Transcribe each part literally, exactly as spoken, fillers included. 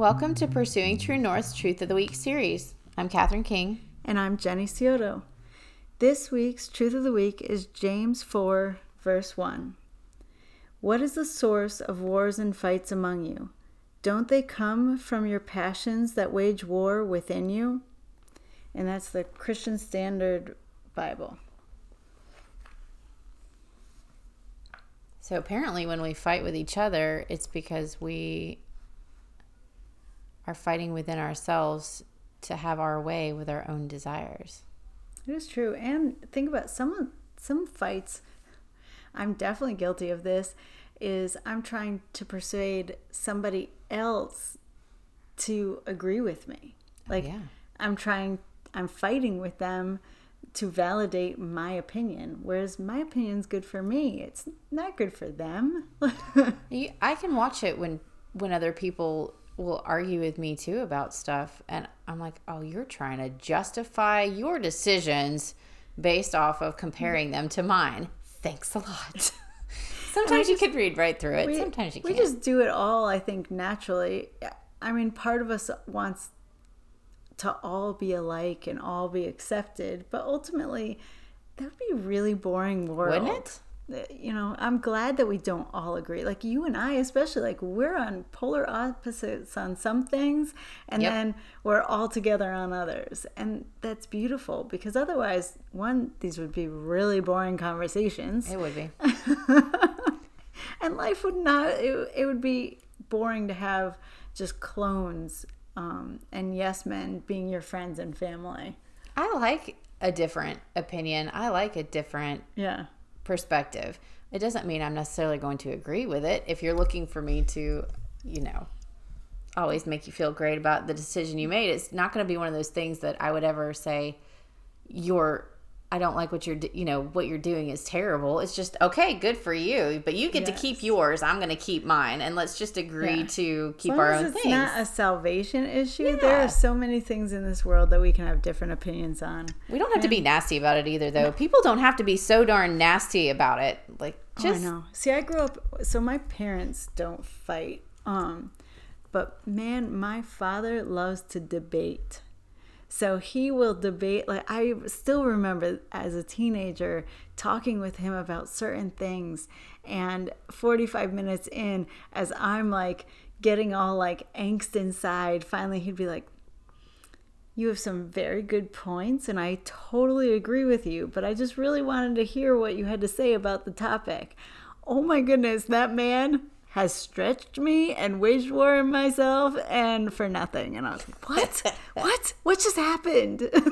Welcome to Pursuing True North's Truth of the Week series. I'm Catherine King. And I'm Jenny Scioto. This week's Truth of the Week is James four, verse one. What is the source of wars and fights among you? Don't they come from your passions that wage war within you? And that's the Christian Standard Bible. So apparently when we fight with each other, it's because we are fighting within ourselves to have our way with our own desires. It is true. And think about some some fights, I'm definitely guilty of this, is I'm trying to persuade somebody else to agree with me. Like, oh, yeah. I'm trying, I'm fighting with them to validate my opinion, whereas my opinion's good for me. It's not good for them. I can watch it when, when other people will argue with me too about stuff, and I'm like, oh, you're trying to justify your decisions based off of comparing them to mine. Thanks a lot. Sometimes you could read right through it. We, Sometimes you we can't. We just do it all, I think, naturally. I mean, part of us wants to all be alike and all be accepted, but ultimately that would be a really boring world. Wouldn't it? You know, I'm glad that we don't all agree. Like you and I, especially, like we're on polar opposites on some things, and yep. then we're all together on others. And that's beautiful, because otherwise, one, these would be really boring conversations. It would be. And life would not, it, it would be boring to have just clones um, and yes men being your friends and family. I like a different opinion. I like a different yeah. perspective. It doesn't mean I'm necessarily going to agree with it. If you're looking for me to, you know, always make you feel great about the decision you made, it's not going to be one of those things that I would ever say, you're, I don't like what you're, you know, what you're doing is terrible. It's just, okay, good for you, but you get yes. to keep yours. I'm going to keep mine. And let's just agree yeah. to keep our own it's things. It's not a salvation issue. Yeah. There are so many things in this world that we can have different opinions on. We don't have and, to be nasty about it either, though. No. People don't have to be so darn nasty about it. Like, just. Oh, I know. See, I grew up, so my parents don't fight. Um, but man, my father loves to debate. So he will debate, like I still remember as a teenager talking with him about certain things, and forty-five minutes in, as I'm like getting all like angst inside, finally he'd be like, you have some very good points and I totally agree with you, but I just really wanted to hear what you had to say about the topic. Oh my goodness, that man has stretched me and waged war on myself, and for nothing. And I was like, what? what? What just happened? And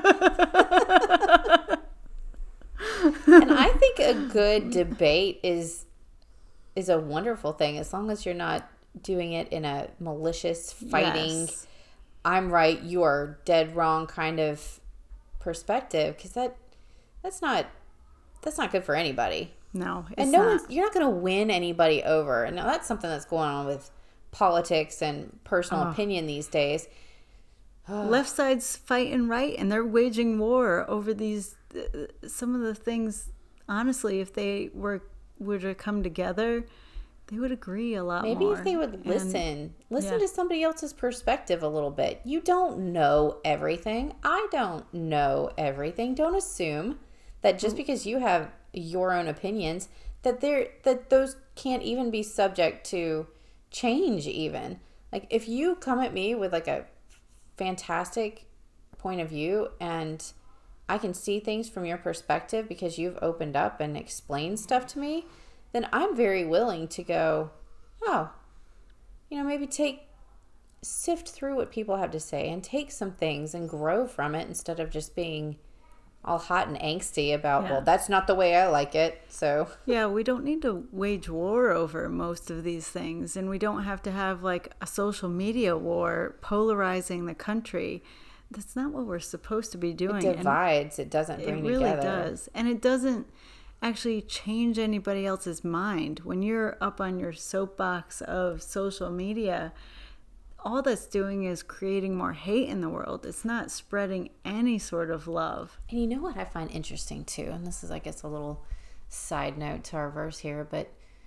I think a good debate is is a wonderful thing, as long as you're not doing it in a malicious, fighting, yes. I'm right, you're dead wrong kind of perspective, because that that's not that's not good for anybody. No, it's and no not. one's, you're not going to win anybody over. And now that's something that's going on with politics and personal oh. opinion these days. Left side's fighting right, and they're waging war over these, uh, some of the things, honestly, if they were, were to come together, they would agree a lot Maybe more. Maybe if they would and, listen. Listen yeah. to somebody else's perspective a little bit. You don't know everything. I don't know everything. Don't assume that just because you have your own opinions that they're that those can't even be subject to change. Even like if you come at me with like a fantastic point of view and I can see things from your perspective because you've opened up and explained stuff to me, then I'm very willing to go, oh, you know, maybe take sift through what people have to say and take some things and grow from it, instead of just being all hot and angsty about, yeah. well, that's not the way I like it, so. Yeah, we don't need to wage war over most of these things, and we don't have to have like a social media war polarizing the country. That's not what we're supposed to be doing. It divides. And it doesn't bring it really together. does. And it doesn't actually change anybody else's mind. When you're up on your soapbox of social media, all that's doing is creating more hate in the world. It's not spreading any sort of love. And you know what I find interesting too, and this is, I guess, a little side note to our verse here, but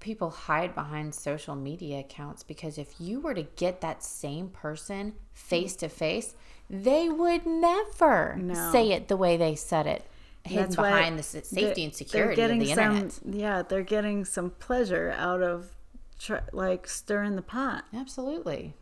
people hide behind social media accounts, because if you were to get that same person face to face, they would never No. say it the way they said it, hidden That's why behind the s- safety and security they're of getting the some, internet. Yeah, they're getting some pleasure out of tr- like stirring the pot. Absolutely.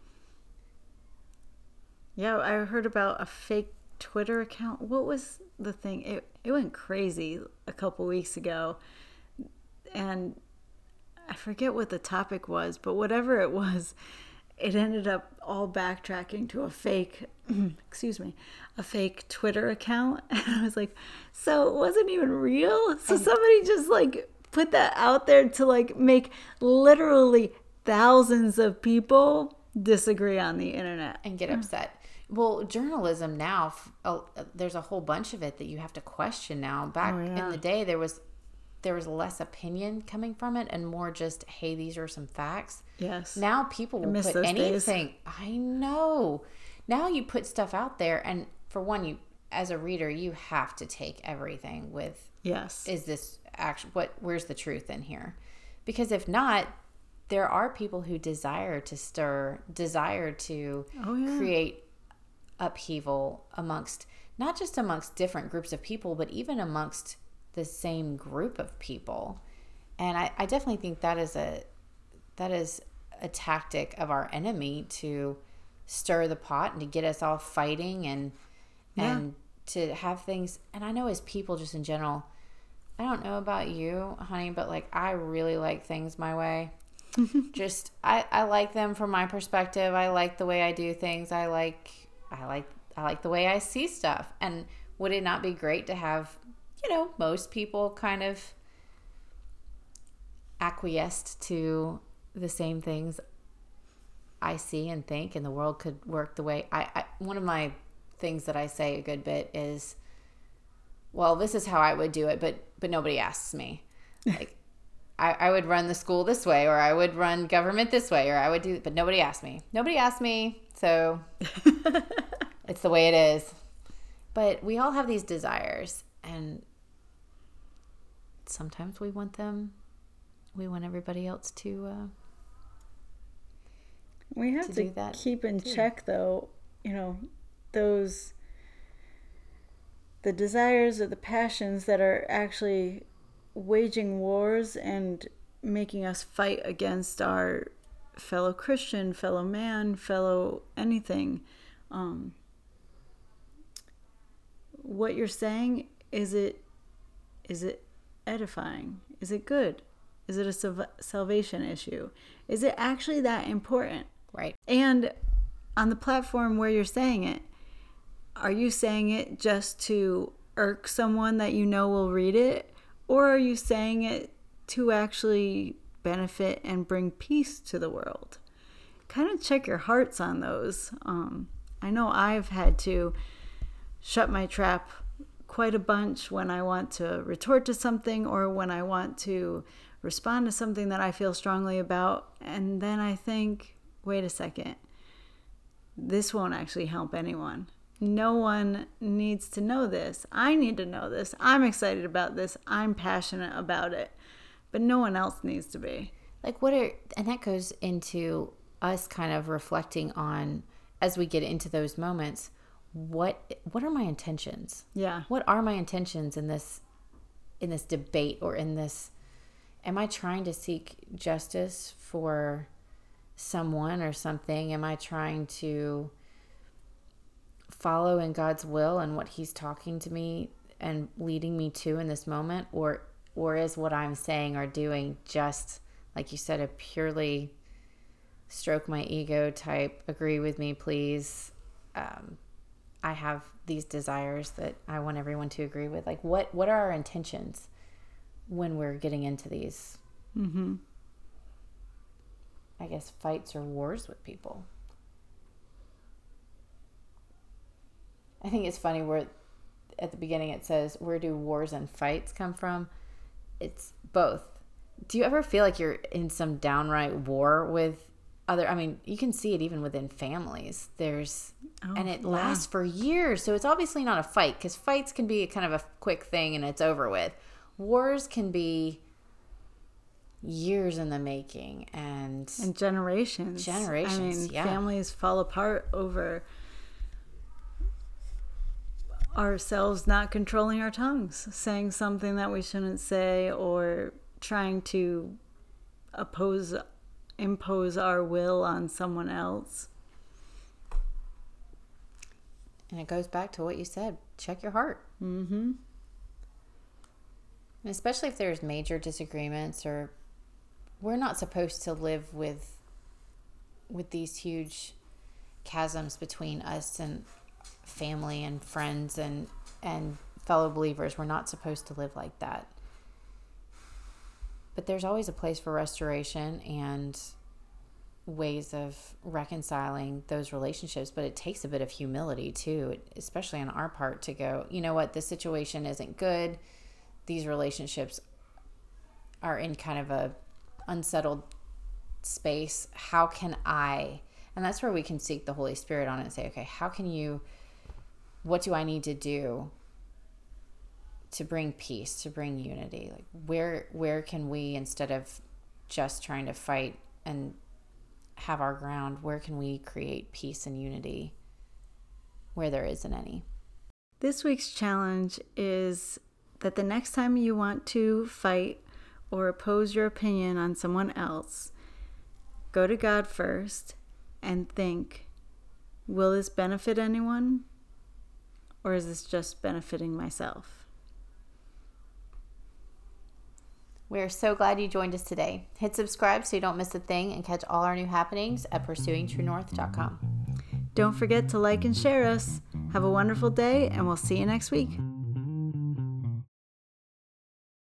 Yeah, I heard about a fake Twitter account. What was the thing? It it went crazy a couple weeks ago, and I forget what the topic was, but whatever it was, it ended up all backtracking to a fake, excuse me, a fake Twitter account. And I was like, so it wasn't even real? So somebody just like put that out there to like make literally thousands of people disagree on the internet. And get upset. Well, journalism now, f- oh, uh, there's a whole bunch of it that you have to question now. Back Oh, yeah. in the day, there was there was less opinion coming from it and more just, hey, these are some facts. Yes. Now people will miss put those days. anything. I know. Now you put stuff out there, and for one, you as a reader, you have to take everything with, Yes. is this actually what? Where's the truth in here? Because if not, there are people who desire to stir, desire to Oh, yeah. create upheaval amongst, not just amongst different groups of people, but even amongst the same group of people. And I, I definitely think that is a that is a tactic of our enemy to stir the pot and to get us all fighting and Yeah. and to have things. And I know as people just in general, I don't know about you, honey, but like I really like things my way. Just I, I like them from my perspective. I like the way I do things. I like I like I like the way I see stuff. And would it not be great to have, you know, most people kind of acquiesced to the same things I see and think, and the world could work the way I, I one of my things that I say a good bit is, well, this is how I would do it, but but nobody asks me. Like I, I would run the school this way, or I would run government this way, or I would do, but nobody asked me. Nobody asked me, so it's the way it is. But we all have these desires, and sometimes we want them. We want everybody else to. Uh, We have to to, do that keep in too. check, though, you know, those, the desires or the passions that are actually waging wars and making us fight against our fellow Christian, fellow man, fellow anything. Um, what you're saying, is it, is it edifying? Is it good? Is it a salv- salvation issue? Is it actually that important? right. And on the platform where you're saying it, are you saying it just to irk someone that you know will read it? Or are you saying it to actually benefit and bring peace to the world? Kind of check your hearts on those. Um, I know I've had to shut my trap quite a bunch when I want to retort to something, or when I want to respond to something that I feel strongly about. And then I think, wait a second, this won't actually help anyone. No one needs to know this. I need to know this. I'm excited about this. I'm passionate about it. But no one else needs to be. Like what are, and that goes into us kind of reflecting on, as we get into those moments, what what are my intentions? Yeah. What are my intentions in this in this debate, or in this, am I trying to seek justice for someone or something? Am I trying to follow in God's will and what he's talking to me and leading me to in this moment? Or or is what I'm saying or doing just, like you said, a purely stroke my ego type, agree with me, please. Um, I have these desires that I want everyone to agree with. Like what, what are our intentions when we're getting into these, Mm-hmm. I guess, fights or wars with people? I think it's funny where at the beginning it says, where do wars and fights come from? It's both. Do you ever feel like you're in some downright war with other, I mean, you can see it even within families. There's, Oh, and it yeah. lasts for years. So it's obviously not a fight, because fights can be kind of a quick thing and it's over with. Wars can be years in the making and and generations. Generations, I mean, yeah. Families fall apart over ourselves not controlling our tongues, saying something that we shouldn't say, or trying to oppose, impose our will on someone else. And it goes back to what you said. Check your heart. Mm-hmm. And especially if there's major disagreements, or we're not supposed to live with with these huge chasms between us and family and friends and and fellow believers. We're not supposed to live like that. But there's always a place for restoration and ways of reconciling those relationships, but it takes a bit of humility too, especially on our part, to go, you know what, this situation isn't good. These relationships are in kind of a unsettled space. How can I, and that's where we can seek the Holy Spirit on it and say, okay, how can you, what do I need to do to bring peace, to bring unity? Like where, where can we, instead of just trying to fight and have our ground, where can we create peace and unity where there isn't any? This week's challenge is that the next time you want to fight or oppose your opinion on someone else, go to God first and think, will this benefit anyone? Or is this just benefiting myself? We're so glad you joined us today. Hit subscribe so you don't miss a thing, and catch all our new happenings at pursuing true north dot com. Don't forget to like and share us. Have a wonderful day, and we'll see you next week.